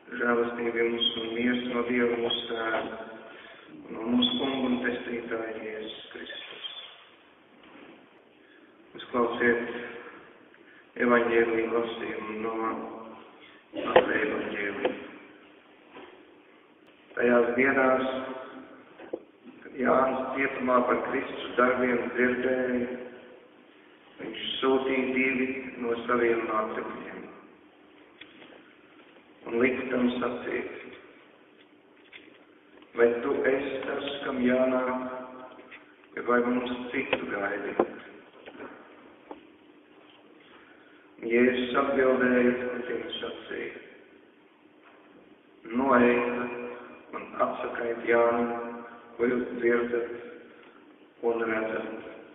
žēlastība jums un miers no Dieva mūsu Tēva, no mūsu Kunga un Pestītāja Jēzus Kristus. Uzklausiet evaņģēliju lasījumu no Mateja evaņģēlija. Tajās dienās, kad Jānis cietumā par Kristus darbiem dzirdēja, viņš sūtīja 2 no saviem mācekļiem un lika tam sacīt: vai tu esi tas, kam jānāk, vai mums citu gaidīt? Jēzus atbildēja un viņam sacīja: noejiet un apsakiet Jānim, ko jūs dzirdat un redzat.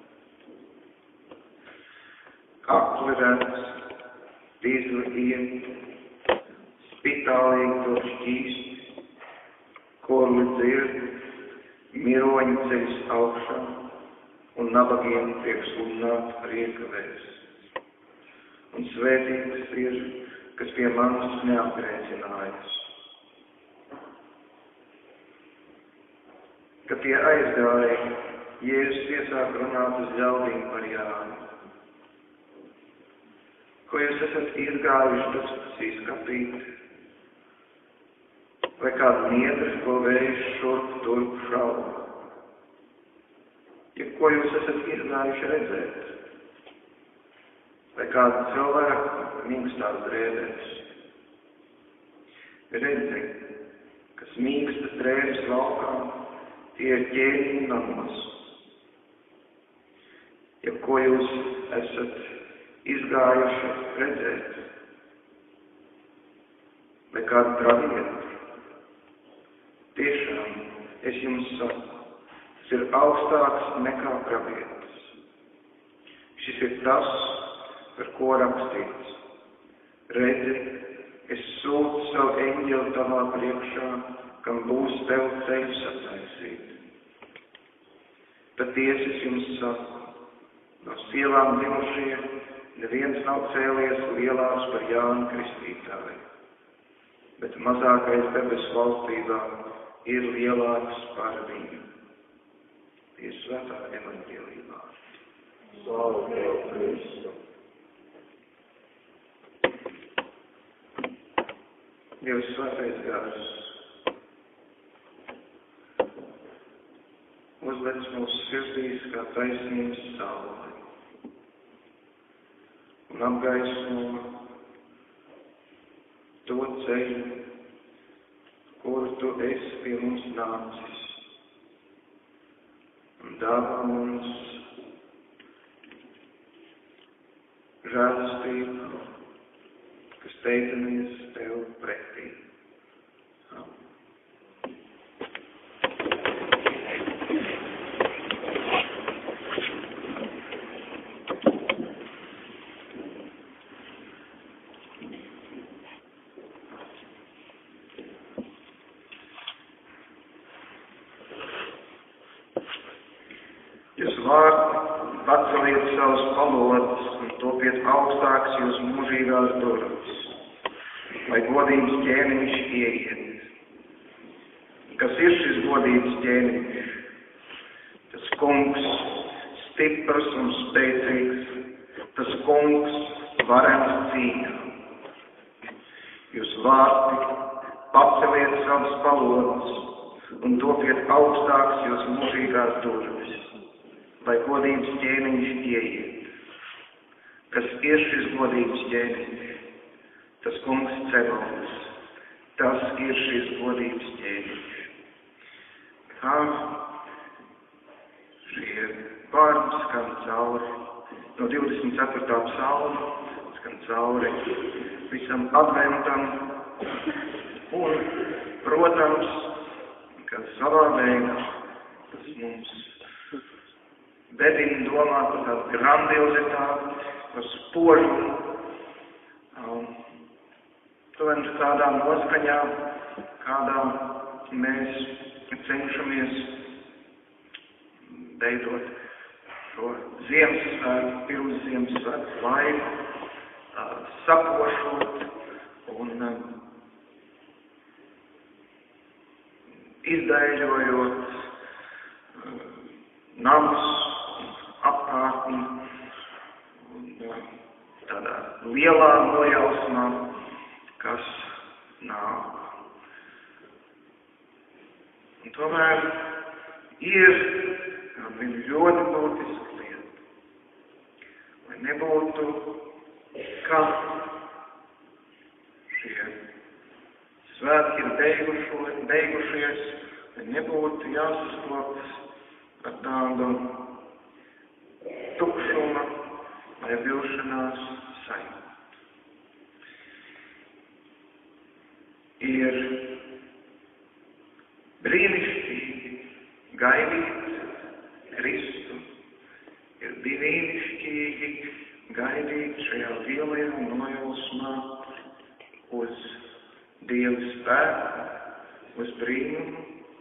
Akli redz, tīzli iet, spitālīgi to šķīst, korli dzird, miroņi ceļas augšā un nabagiem tiek sludināt prieka vēsts. Un svētīgs ir, kas pie manis neaprēķinājas. Kad tie aizgāja, Jēzus iesāk runāt uz ļaudīm par Jāni. Ko jūs esat izgājuši tas izskatīt? Vai kāds niedrs, ko vējš šurp turp šauba? Ja ko jūs esat izgājuši redzēt? Vai kādu cilvēku mīkstās drēbēs? Redzi, kas mīkstas drēbes laukā, tie ir ķēniņi namos. Ja ko jūs esat izgājuši redzēt? Vai kādu pravietu? Tiešām, es jums saku, tas ir augstāks nekā pravietis. Šis ir tas, par ko rakstīts: redzi, es sūtu savu eņģeli tavā priekšā, kam būs tev ceļu sataisīt. Patiesi es jums saku, no sievām dzimušie neviens nav cēlies lielāks par Jānu Kristītāju, bet mazākais debesu valstībā ir lielāks par viņu. Tie svētā evaņģēlija vārdi. Slavu Tev, Kristu! Dievs svētais gars uzlec mūsu sirdīs kā taisnības saule un apgaismo to ceļu, kuru tu esi pie mums nācis, un dāvā mums žēlastību, kas teicamies tev pretī. Jūs vārdi paceliet savus palodas un topiet augstāks jūs mūžīgās durvis, lai godības ķēniņš ieiet. Kas ir šis godības ķēniņš? Tas kungs stiprs un spēcīgs, tas kungs varens cīņā. Jūs vārdi paceliet savus palodas un topiet augstāks jūs mūžīgās durvis, lai godības ķēniņš ieiet. Kas ir šis godības ķēniņš? Tas kungs Cebauts. Tas ir šis godības ķēniņš. Kā šie vārdi skan cauri no 24. psalma, skan cauri visam adventam un, protams, ka savā veidā tas mums bedina domāt par tādu grandiozitāti, par spožumu, tādā noskaņā, kādā mēs cenšamies veidot šo Ziemassvētku, pirms Ziemassvētku laiku, sakošot un izdaiļojot namus, apkārtni, un tādā lielā nojausmā, kas nāk. Un tomēr ir viena ļoti būtiska lieta. Lai nebūtu, ka šie svētki ir beigušies, lai nebūtu jāsastopas ar tādu tukšuma vai vilšanās sajūtu. Ir brīnišķīgi gaidīt Kristu, ir brīnišķīgi gaidīt šajā lielajā nojausmā uz Dieva spēku, uz brīnumu.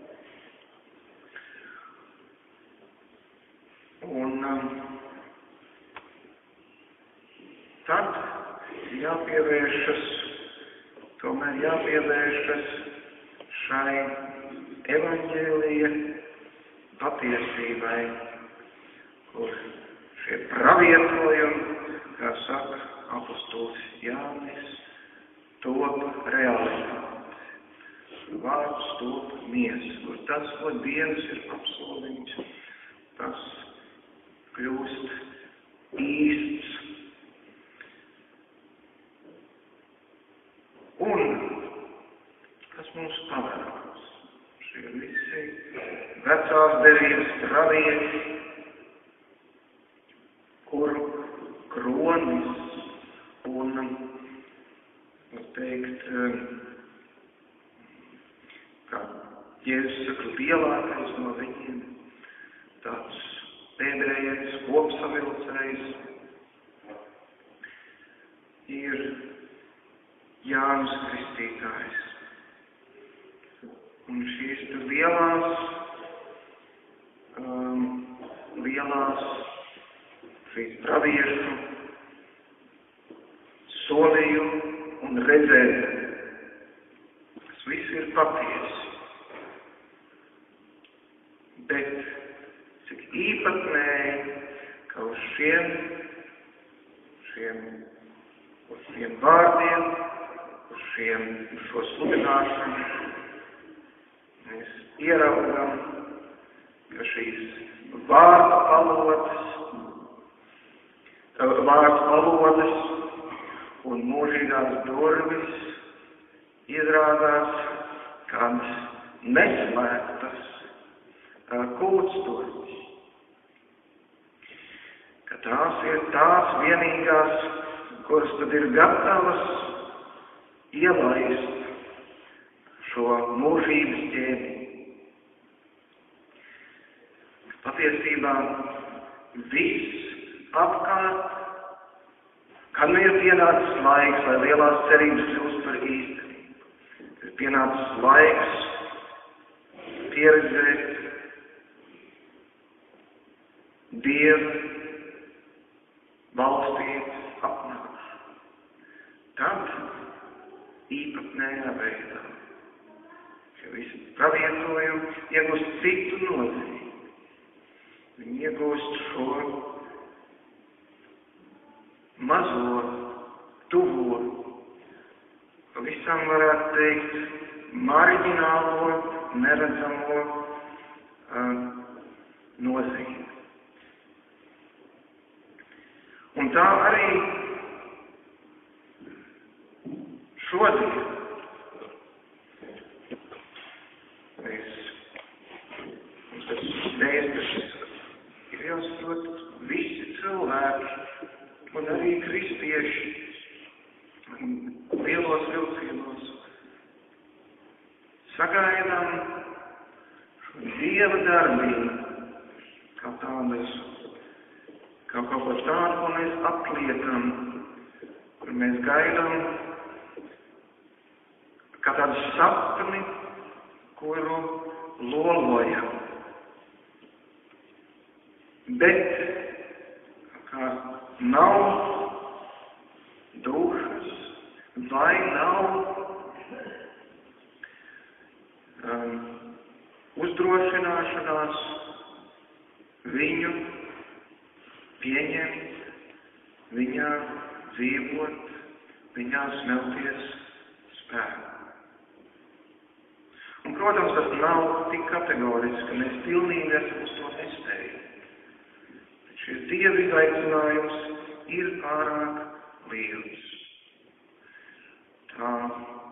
Un tad jāpievēršas šai evaņģēlija patiesībai, kur šie pravietojumi, kā saka apostols Jānis, top realitāte. Vārds top miesa, kur tas, ko Dievs ir apsolījis, tas kļūst īsts. Un kas mums paverās? Šie visi vecās derības pravieši, kuru kronis un, teikt, kā Jēzus saka, lielākais no viņiem, tāds pēdējais kopsavilcējs, ir Jānis Kristītājs. Un šīs lielās šīs praviešu solījumi un redzējumi, tas viss ir patiesi. Bet cik īpatnēji, ka uz šiem vārdiem, uz šo sludināšanu mēs ieraugam, ka šīs vārdu valodas un mūžīgās durvis izrādās kādas neslēgtas kultsturvis. Ka tās ir tās vienīgās, kuras tad ir gatavas ielaist šo mūžības ķēdi. Patiesībā viss apkārt, kad nu ir pienācis laiks, lai lielās cerības kļūst par īstenību, ir pienācis laiks pieredzēt Dieva valstības apnākšanu. Tad īpatnējā veidā šie visi pravietojumi iegūst citu nozīmi. Viņi iegūst šo mazo, tuvo, pavisam varētu teikt, marģinālo, neredzamo nozīmi. Un tā arī šodien mums tas dēļas ir jāsaprot visi cilvēki un arī kristieši lielos vilcienos sagaidām šo Dieva darbību kā tādas, kā kaut ko tādu, ko mēs apliekam, kur mēs gaidām, kā tādu sapni, kuru lolojam. Bet, kā nav dušas, vai nav uzdrošināšanās viņu pieņemt, viņā dzīvot, viņā smelties spēku. Un, protams, tas nav tik kategoriski, ka mēs pilnīgi esam uz to nespējami. Šis Dieva izaicinājums ir pārāk liels. Tā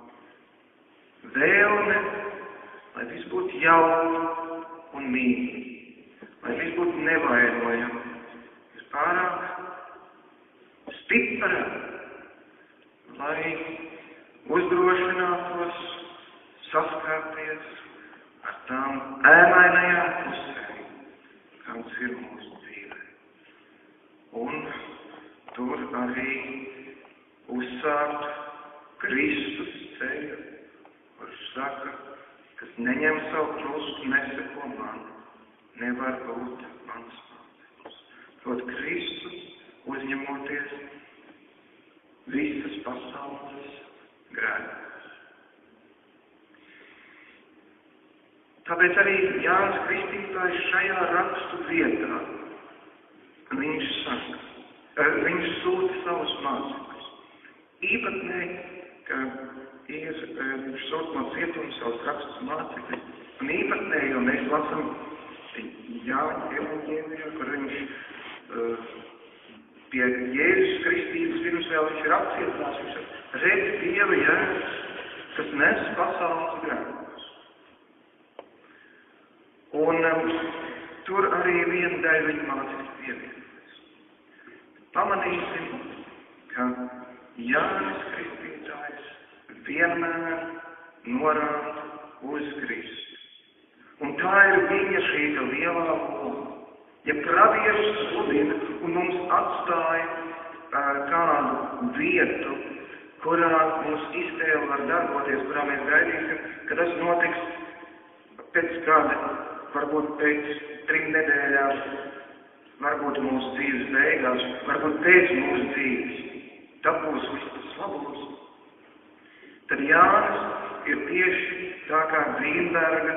vēlme, lai viss būtu jauki un mīļi, lai viss būtu nevainojami, ir pārāk stipra, lai uzdrošinātos saskārties ar tām ēnainajām pusēm, kāds ir mūsu dzīvē. Un tur arī uzsākt Kristus ceļu, kurš saka, kas neņem savu krustu, neseko man, nevar būt mans māceklis. Proti Kristus uzņemoties visas pasaules grēkus. Tāpēc arī Jānis Kristītājs šajā rakstu vietā, viņš sūta savus mācekļus. Īpatnēji, ka viņš sūta no cietuma savus rakstus mācekļus, un īpatnēji, jo mēs lasām Jāņa evaņģēlijā, kur viņš pie Jēzus Kristības pirms vēl viņš ir apcietinās, viņš redz Dieva Jēzus, kas nes pasaules grēkus. Un tur arī viena daļa viņa mācības pievienojas. Pamanīsim, ka Jānis Kristītājs vienmēr norāda uz Kristu. Un tā ir viņa šī lielā loma. Ja pravieši sludina un mums atstāja kādu vietu, kurā mūsu iztēle var darboties, kurā mēs gaidīsim, ka tas notiks pēc kāda, varbūt pēc 3 nedēļām, varbūt mūsu dzīves beigās, varbūt pēc mūsu dzīves. Tad būs viss tas labums. Tad Jānis ir tieši tā kā Grīnberga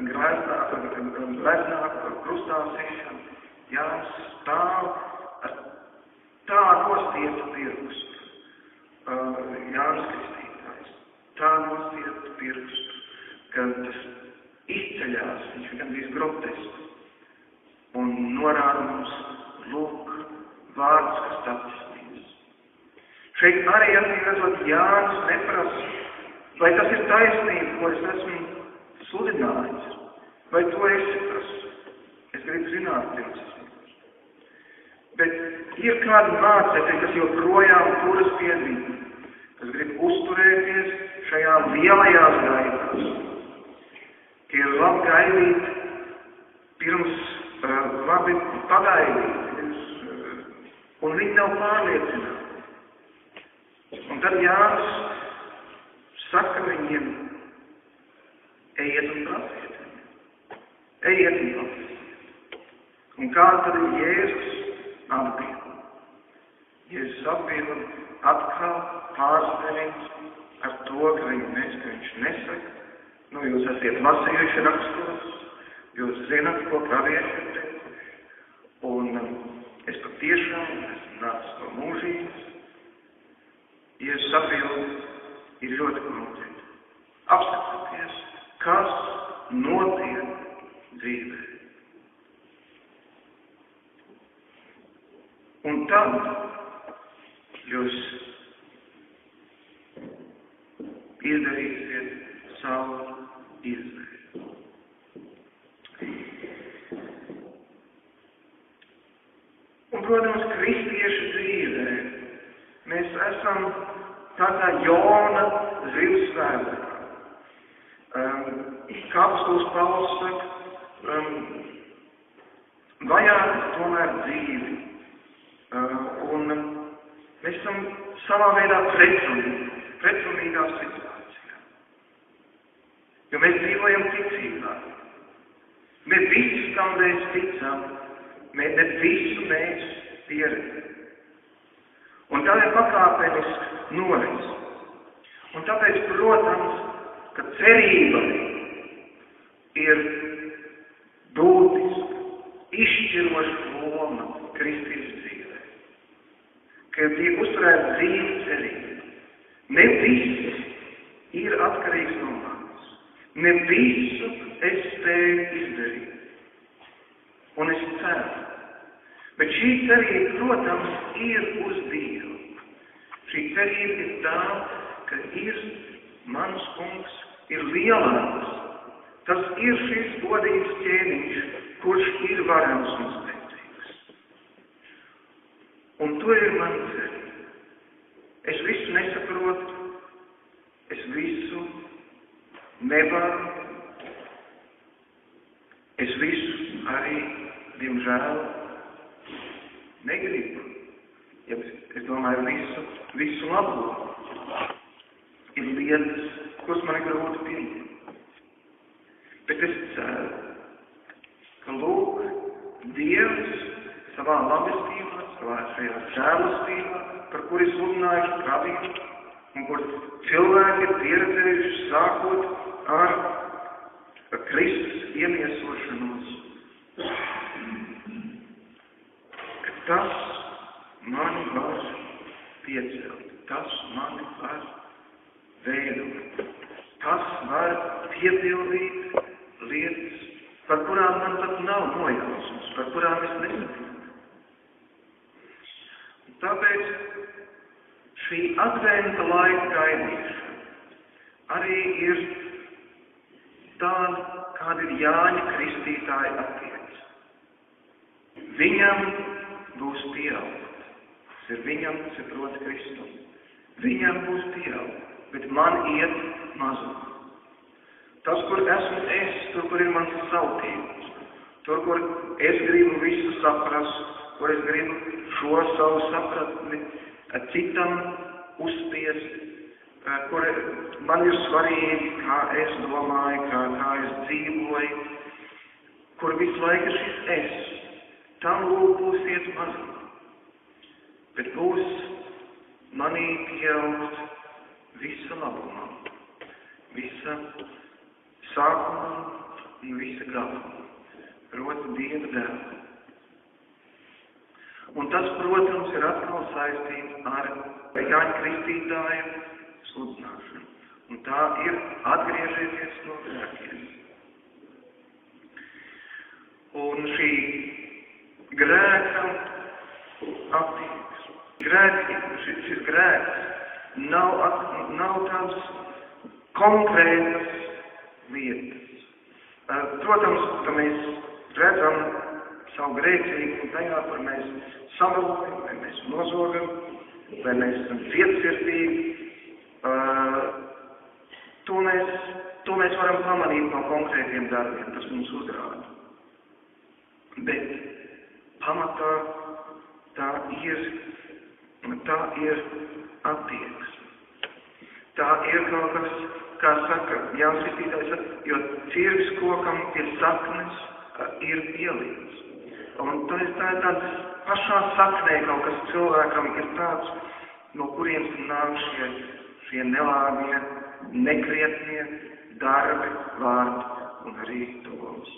gleznā krustā sišana. Jānis stāv ar tā nostietu pirkstu. Jānis Kristītājs. Tā nostietu pirkstu, ka tas izceļās, viņš ir gandrīz grotesks. Un norāda mums, lūk, vārds, kas tapisnīgs. Šeit arī atzīmētot Jānis neprasa, vai tas ir taisnība, ko es esmu sludinājis, vai to esi prasu. Es gribu zināt, pirms es neprasu. Bet ir kādi mācekļi, kas joprojām turas pie viņa, kas grib uzturēties šajā lielajās gaitās. Ka ir labi gaidīt, pirms labi pagaidīt, un viņi nav pārliecināti. Un tad Jānis saka viņiem, ejiet un prasiet. Ejiet un prasiet. Un kā tad ir Jēzus atbild? Jēzus atbild atkal pārsteigts ar to, ka viņš nesaka. Nu, jūs esat lasījuši rakstos, jūs zināt, ko pravieši ir teikuši. Un es patiešām esmu nācis no mūžības. Jēzus atbild ir ļoti konkrēti. Apskatieties, kas notiek dzīvē. Un tad jūs izdarīsiet savu izvēli. Un, protams, kristiešu dzīvē mēs esam tā kā Jona zivsvētkā. Kā apostols Pauls saka, vajag tomēr dzīvi. Un mēs esam savā veidā pretrunīgā situācijā. Jo mēs dzīvojam ticībā. Mēs visi kādreiz ticam, ne visu mēs pieredzam. Un tā ir pakāpeniska norise. Un tāpēc, protams, ka cerība ir būtiska, izšķiroša loma kristības dzīvē, ka tiek uzturēta dzīve cerība. Ne viss ir atkarīgs no manis. Ne visu es spēju izdarīt. Un es ceru. Bet šī cerība, protams, ir uz Dievu. Šī cerība ir tā, ka ir mans kungs, ir lielāks. Tas ir šis godīgs ķēniņš, kurš ir varens un spēcīgs. Un to ir man cerība. Es visu nesaprotu, es visu nevaru, es visu arī, diemžēl, negribu. Ja es domāju, visu labo. Ir lietas, kuras man ir grūti pieņemt. Bet es ceru, ka lūk, Dievs savā labestībā, savā šajā žēlastībā, par kuri sludinājuši pravīgi, un kur cilvēki ir pieredzējuši sākot ar Kristus iemiesošanos. Ka tas mani var piecelt, tas mani var veidot, tas var piepildīt lietas, par kurām man pat nav nojausmas, par kurām es nesaprotu. Tāpēc šī adventa laika gaidīšana arī ir tāda, kāda ir Jāņa Kristītāja attieksme. Viņam būs pieaugt. Tas ir viņam, tas ir proti Kristum. Viņam būs pieaugt, bet man iet mazumā. Tas, kur esmu es, tur, kur ir mans sautības, tur, kur es gribu visu saprast, kur es gribu šo savu sapratni citam uzspiest, kur man ir svarīgi, kā es domāju, kā es dzīvoju, kur visu laiku šis es, tam lūk būs iet mazumā. Bet būs manī pieaugt visa labumā, visa sākumā un visa galumā, proti Dieva dēla. Un tas, protams, ir atkal saistīts ar Jāņa Kristītāja sludināšanu. Un tā ir atgriežieties no grēkiem. Un šī grēka attieksme, šis grēks nav tādas konkrētas lietas. Protams, ka mēs redzam savu grēcību un tajā, kur mēs samalojam, vai mēs nozogam, vai mēs esam cietsirdīgi. To mēs varam pamanīt no konkrētiem darbiem, tas mums uzrāda. Bet pamatā tā ir attieksme. Tā ir kaut kas, kā saka Jānis Kristītājs, jo cirvis kokam ir saknes, ir ielīts. Un tā ir tāds pašā saknē kaut kas cilvēkam ir tāds, no kurienes nāk šie nelāgie, nekrietnie darbi, vārdi un arī domas.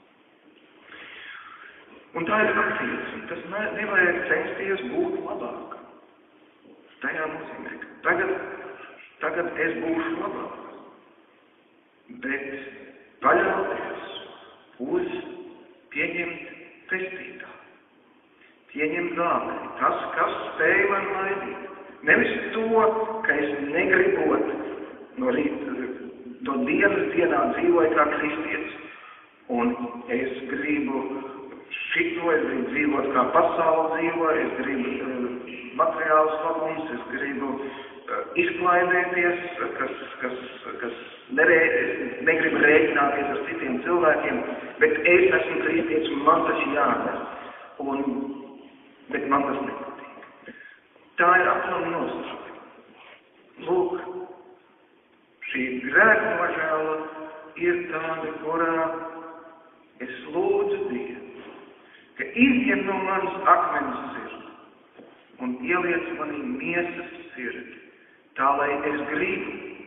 Un tā ir attieksme. Tas nevajag censties būt labāk. Tajā nozīmē, ka tagad es būšu labāk. Bet paļauties uz pieņemt pestītāju. Pieņemt galveni. Tas, kas spēj man maidīt. Nevis to, ka es negribot no dienas dienā dzīvoju kā kristietis. Un es gribu šito, es gribu dzīvot kā pasauli dzīvo, es gribu materiālus labums, es gribu izklaidēties, kas negribu rēķināties ar citiem cilvēkiem, bet es esmu kristietis un man tas jādara. Bet man tas nepatīk. Tā ir aplama nostāja. Lūk, šī grēka nožēla ir tāda, kurā es lūdzu Dievu, ka izņem no manas akmeņas sirdi un ieliec manī miesas sirdi, tā lai es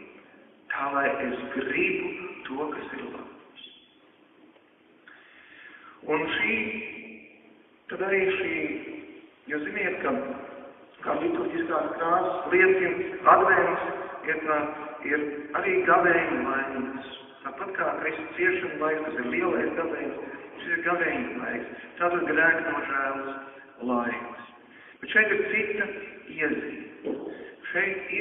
gribu to, kas ir labs. Un tad arī jūs ziniet, kā liturģiskās krāsas liecina, advents ir arī gavēņu laiks. Tāpat kā Kristus ciešanu laiks, kas ir lielais gavēņs, šis ir gavēņu laiks. Tātad grēka nožēlas laiks. Bet šeit ir cita iezīme. Šeit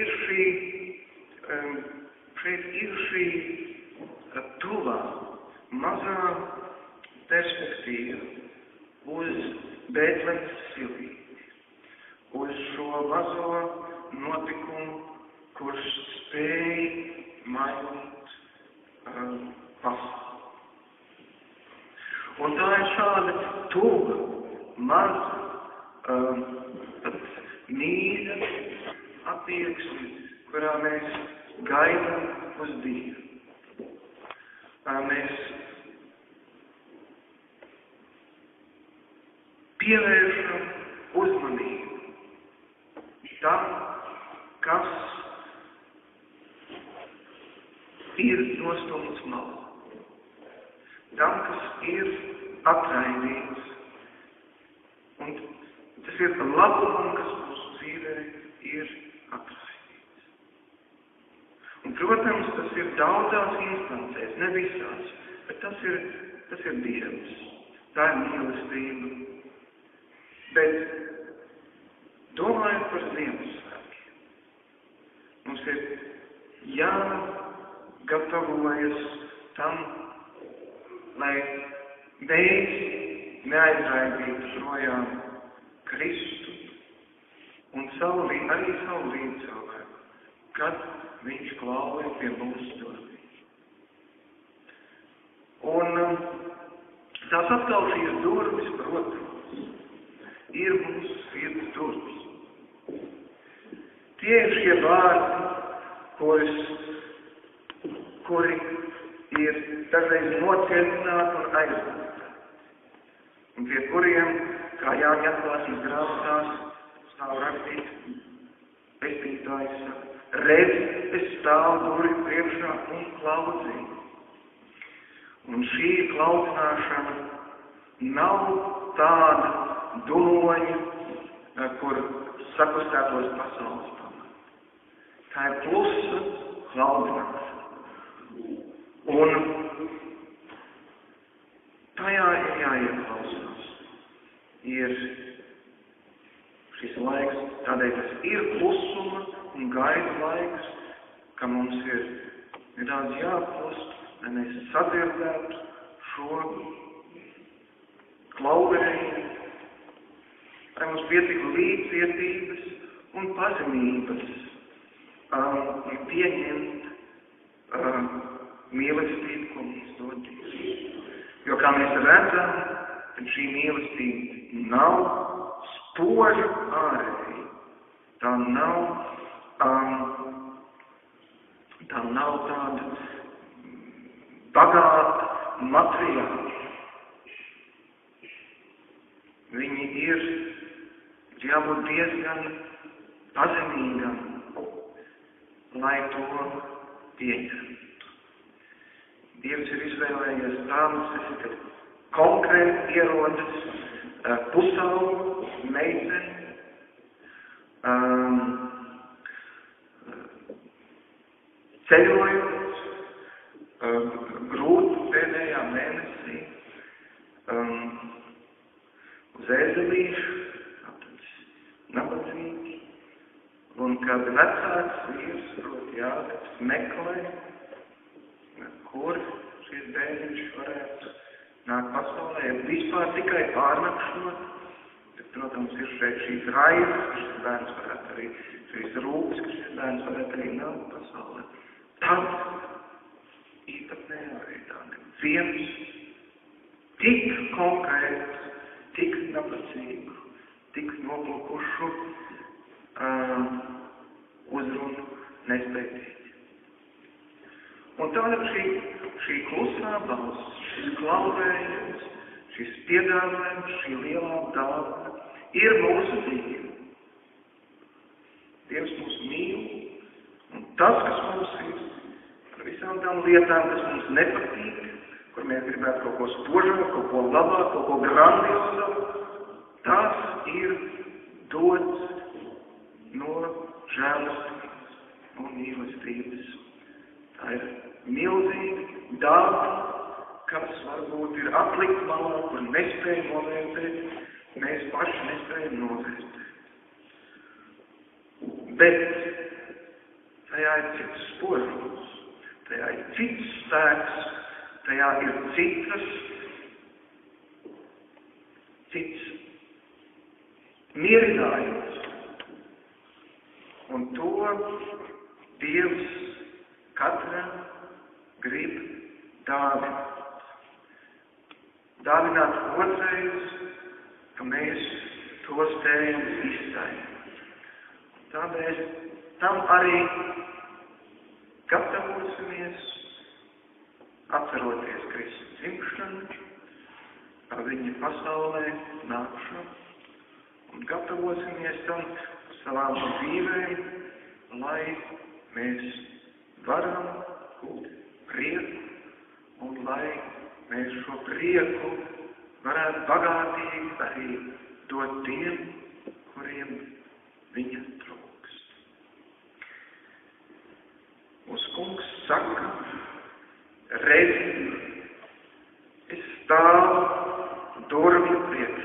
ir šī tuvā, mazā perspektīva uz Bētlemes silīti, uz šo mazo notikumu, kurš spēj mainīt pasauli. Un tā ir šāda tuva, maza, mīļa attieksme, kurā mēs gaidām uz Dievu. Mēs pievēršam uzmanību tam, kas ir nostumts malā, tam, kas ir atraidīts. Un tas ir labums, kas mūsu dzīvē ir atraidīts. Un, protams, tas ir daudzās instancēs, ne visās, bet tas ir Dievs. Tā ir mīlestība. Bet, domājot par Ziemassvētkiem, mums ir jāgatavojas tam, lai mēs neaizraidītu projām Kristu un arī savu līdzcilvēku, kad viņš klauja pie mūsu durvīm. Un tās atkal šīs durvis, protams, ir mūsu sirds durvis. Tie ir šie vārdi, kuri ir dažreiz nocietināti un aizvāti. Un pie kuriem, kā Jāņa atklāsmes grāmatās, stāv rakstīts, pestītājs saka, redz, es stāvu durvju priekšā un klaudzēju. Un šī klaudzināšana nav tāda dumoņa, kur sakustētos pasaules pamats. Tā ir klusa klaudzināšana. Un tajā ir jāieklausās. Ir šis laiks, tādēļ tas ir klusuma un gaida laiks, ka mums ir nedaudz jāklust, lai mēs sadzirdētu šo klauvējumu, lai mums pietiktu līdzcietības un pazemības un pieņemt mīlestību, ko mums dod Dievs. Jo, kā mēs redzam, tad šī mīlestība nav spoža ārēji. Tā nav tāda bagāta materiāla. Viņi ir jābūt diezgan pazemīgam, lai to pieņemtu. Dievs ir izvēlējies tādas, ka konkrēti ierodas pusaugu meiteni, ceļojot, grūti pēdējā mēnesī, uz ēzelīšu, nabadzīgi, un kad vecāks vīrs, proti Jāzeps, meklē, kur šis bērniņš varētu nākt pasaulē, vispār tikai pārnakšot, bet, protams, ir šeit šīs raizes, ka šis bērns varētu arī, šīs rūpes, ka šis bērns varētu arī nākt pasaulē. Tad īpatnējā veidā viens tik konkrēts, tik nabadzīgu, tik noplukušu uzrunu nespētīt. Un tāda šī klusā balss, šis klauvējums, šis piedāvājums, šī lielā dāvana ir mūsu dzīve. Dievs mūs mīl, un tas, kas mums ir, par visām tām lietām, kas mums nepatīk, kur mēs gribētu kaut ko spožāku, kaut ko labāku, kaut ko grandiozu, tas ir dots no žēlastības un mīlestības. Tā ir milzīga dāvana, kas varbūt ir atlikt malā, kur nespēj novērtēt, mēs paši nespējam novērtēt. Bet tajā ir cits spožums, tajā ir cits spēks, tajā ir cits mierinājums. Un to Dievs katram grib dāvināt. Dāvināt otrais, ka mēs to spējam iztainīt. Tādēļ tam arī gatavosimies, atceroties Kristus dzimšanu, ar viņa pasaulē nākšanu, un gatavosimies tam savām dzīvēm, lai mēs varam gūt prieku, un lai mēs šo prieku varētu bagātīgi arī dot tiem, kuriem viņa trūkst. Mūsu Kungs saka, redzi, es stāvu durvju priekšā